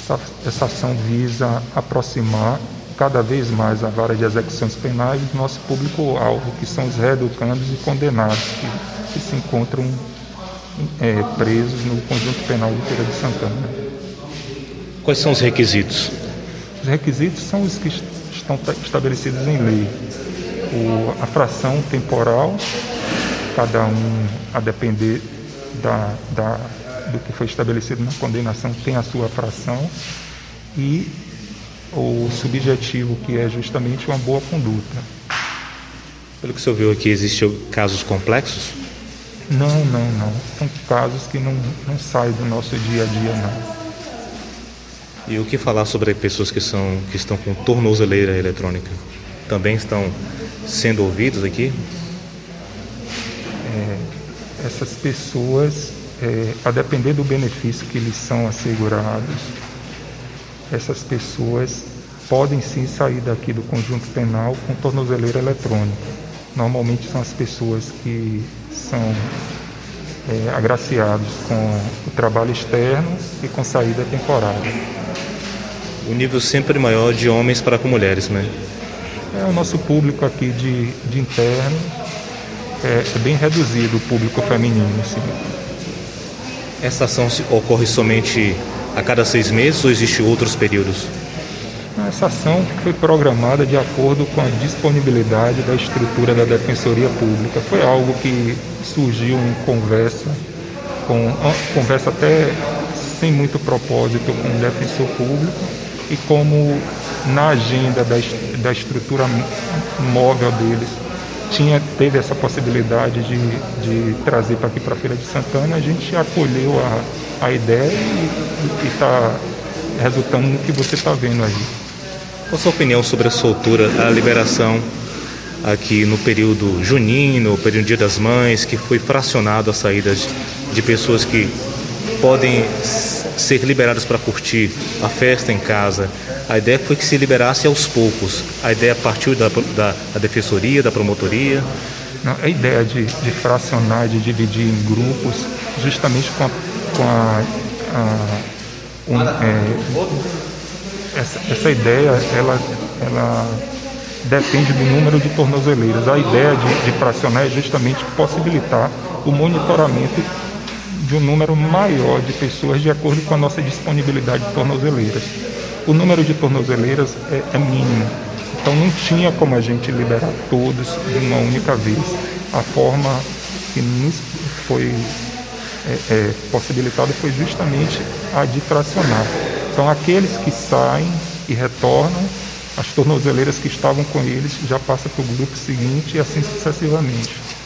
Essa ação visa aproximar cada vez mais a vara de execuções penais do nosso público-alvo, que são os reeducandos e condenados que se encontram presos no Conjunto Penal de Feira de Santana. Quais são os requisitos? Os requisitos são os que estão estabelecidos em lei. A fração temporal, cada um, a depender do que foi estabelecido na condenação, tem a sua fração, e o subjetivo, que é justamente uma boa conduta. Pelo que o senhor viu aqui, existem casos complexos? Não. São casos que não saem do nosso dia a dia, não. E o que falar sobre pessoas que estão com tornozeleira eletrônica? Também estão sendo ouvidos aqui? Essas pessoas, a depender do benefício que lhes são assegurados, essas pessoas podem sim sair daqui do Conjunto Penal com tornozeleira eletrônica. Normalmente são as pessoas que são agraciados com o trabalho externo e com saída temporária. O nível sempre maior de homens para com mulheres, né? O nosso público aqui de interno é bem reduzido, o público feminino, sim. Essa ação ocorre somente a cada 6 meses ou existem outros períodos? Essa ação foi programada de acordo com a disponibilidade da estrutura da Defensoria Pública. Foi algo que surgiu em conversa até sem muito propósito com o defensor público, e como na agenda da estrutura móvel deles teve essa possibilidade de trazer para aqui para a Feira de Santana, a gente acolheu a ideia e está resultando no que você está vendo aí. Qual a sua opinião sobre a soltura, a liberação aqui no período junino, no período Dia das Mães, que foi fracionado a saída de pessoas que podem ser liberadas para curtir a festa em casa? A ideia foi que se liberasse aos poucos. A ideia partiu da defensoria, da promotoria? Não, a ideia de fracionar, de dividir em grupos, justamente essa ideia, ela depende do número de tornozeleiras. A ideia de fracionar é justamente possibilitar o monitoramento de um número maior de pessoas de acordo com a nossa disponibilidade de tornozeleiras. O número de tornozeleiras é mínimo, então não tinha como a gente liberar todos de uma única vez. A forma que nos foi possibilitada foi justamente a de fracionar. Então aqueles que saem e retornam, as tornozeleiras que estavam com eles já passam para o grupo seguinte e assim sucessivamente.